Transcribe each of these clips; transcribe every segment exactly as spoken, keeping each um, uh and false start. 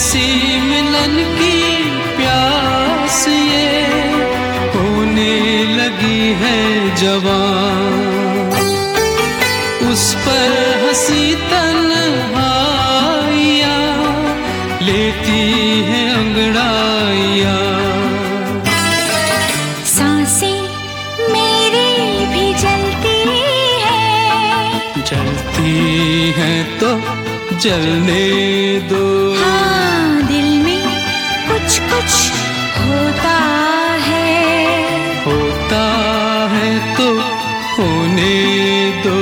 ऐसी मिलन की प्यास ये होने लगी है जवान, उस पर हंसी तन्हाइयाँ लेती है अंगड़ाइयाँ। सांसें मेरी भी जलती है, जलती हैं तो जलने दो। हाँ, दिल में कुछ कुछ होता है, होता है तो होने दो।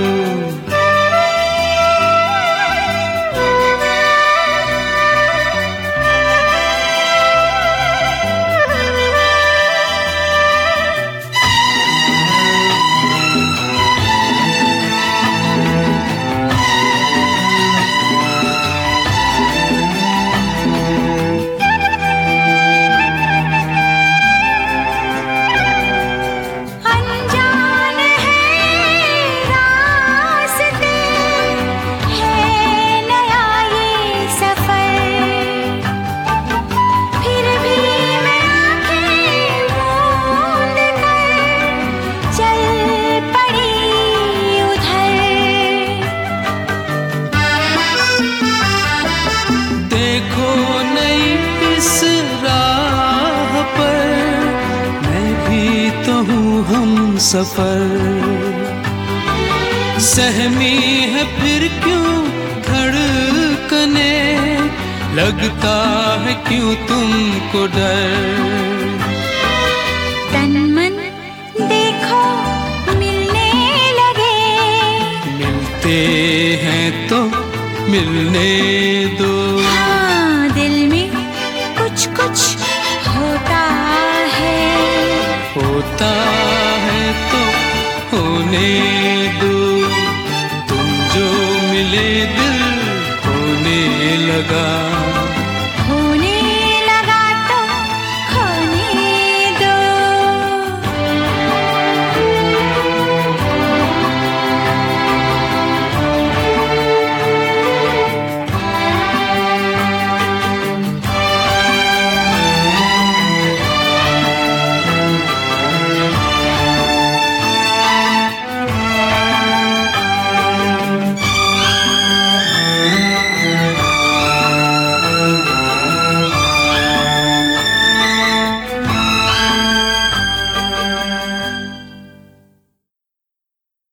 देखो नई इस राह पर मैं भी तो हूँ हम सफर, सहमी है फिर क्यों धड़कने, लगता है क्यों तुमको डर। तन मन देखो मिलने लगे, मिलते हैं तो मिलने दो। हाँ, दिल में कुछ कुछ होता है, होता है तो होने दो। तुम जो मिले दिल होने लगा।